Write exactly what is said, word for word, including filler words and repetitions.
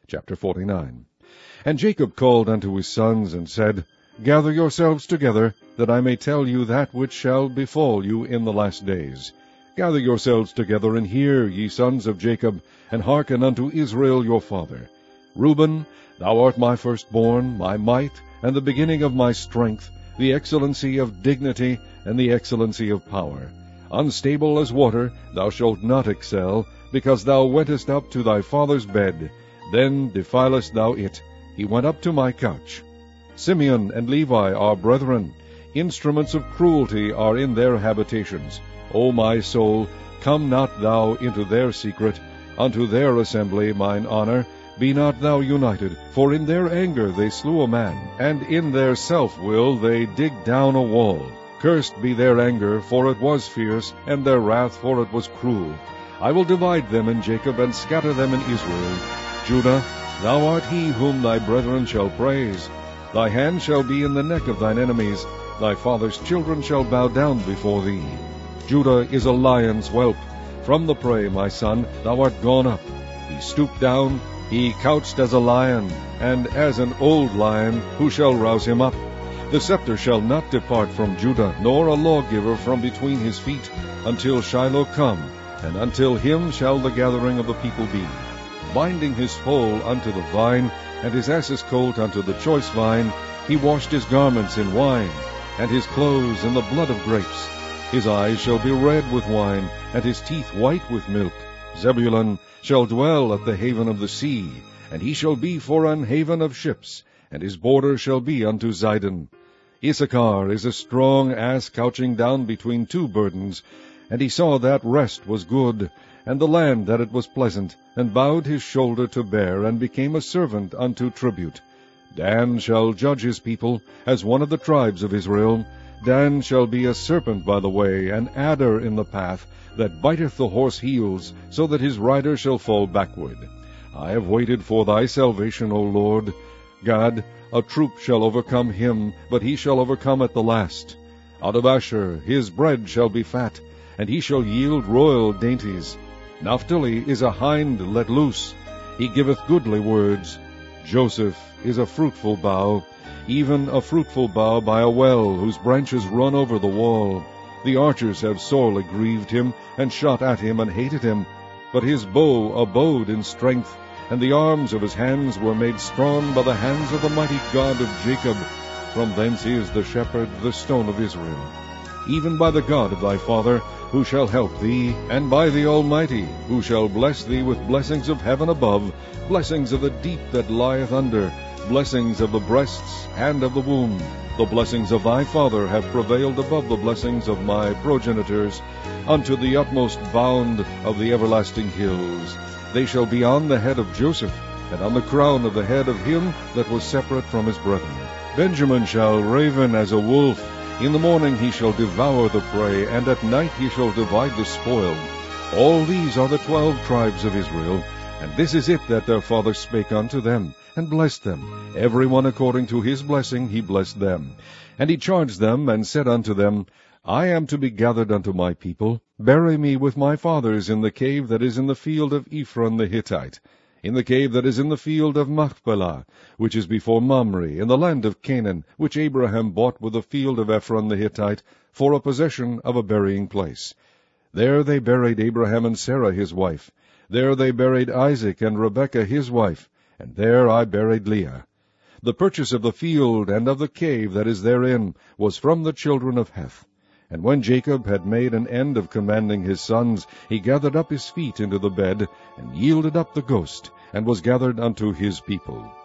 Chapter forty-nine. And Jacob called unto his sons, and said, Gather yourselves together, that I may tell you that which shall befall you in the last days. Gather yourselves together, and hear, ye sons of Jacob, and hearken unto Israel your father. Reuben, thou art my firstborn, my might, and the beginning of my strength, the excellency of dignity, and the excellency of power. Unstable as water, thou shalt not excel, because thou wentest up to thy father's bed. Then defilest thou it. He went up to my couch. Simeon and Levi are brethren. Instruments of cruelty are in their habitations. O my soul, come not thou into their secret, unto their assembly, mine honor. Be not thou united, for in their anger they slew a man, and in their self-will they digged down a wall. Cursed be their anger, for it was fierce, and their wrath, for it was cruel. I will divide them in Jacob, and scatter them in Israel. Judah, thou art he whom thy brethren shall praise. Thy hand shall be in the neck of thine enemies. Thy father's children shall bow down before thee. Judah is a lion's whelp. From the prey, my son, thou art gone up. He stooped down, he couched as a lion, and as an old lion, who shall rouse him up? The scepter shall not depart from Judah, nor a lawgiver from between his feet, until Shiloh come, and until him shall the gathering of the people be. Binding his foal unto the vine, and his ass's colt unto the choice vine, he washed his garments in wine, and his clothes in the blood of grapes. His eyes shall be red with wine, and his teeth white with milk. Zebulun shall dwell at the haven of the sea, and he shall be for an haven of ships, and his border shall be unto Zidon. Issachar is a strong ass couching down between two burdens, and he saw that rest was good, and the land that it was pleasant, and bowed his shoulder to bear, and became a servant unto tribute. Dan shall judge his people, as one of the tribes of Israel. Dan shall be a serpent by the way, an adder in the path, that biteth the horse heels, so that his rider shall fall backward. I have waited for thy salvation, O Lord. God, a troop shall overcome him, but he shall overcome at the last. Out of Asher his bread shall be fat, and he shall yield royal dainties. Naphtali is a hind let loose. He giveth goodly words. Joseph is a fruitful bough, even a fruitful bough by a well, whose branches run over the wall. The archers have sorely grieved him, and shot at him, and hated him. But his bow abode in strength, and the arms of his hands were made strong by the hands of the mighty God of Jacob. From thence is the shepherd, the stone of Israel. Even by the God of thy father, who shall help thee, and by the Almighty, who shall bless thee with blessings of heaven above, blessings of the deep that lieth under, blessings of the breasts and of the womb. The blessings of thy father have prevailed above the blessings of my progenitors, unto the utmost bound of the everlasting hills. They shall be on the head of Joseph, and on the crown of the head of him that was separate from his brethren. Benjamin shall raven as a wolf. In the morning he shall devour the prey, and at night he shall divide the spoil. All these are the twelve tribes of Israel, and this is it that their father spake unto them, and blessed them. Every one according to his blessing he blessed them. And he charged them, and said unto them, I am to be gathered unto my people. Bury me with my fathers in the cave that is in the field of Ephron the Hittite, in the cave that is in the field of Machpelah, which is before Mamre, in the land of Canaan, which Abraham bought with the field of Ephron the Hittite, for a possession of a burying place. There they buried Abraham and Sarah his wife. There they buried Isaac and Rebekah his wife, and there I buried Leah. The purchase of the field and of the cave that is therein was from the children of Heth. And when Jacob had made an end of commanding his sons, he gathered up his feet into the bed, and yielded up the ghost, and was gathered unto his people.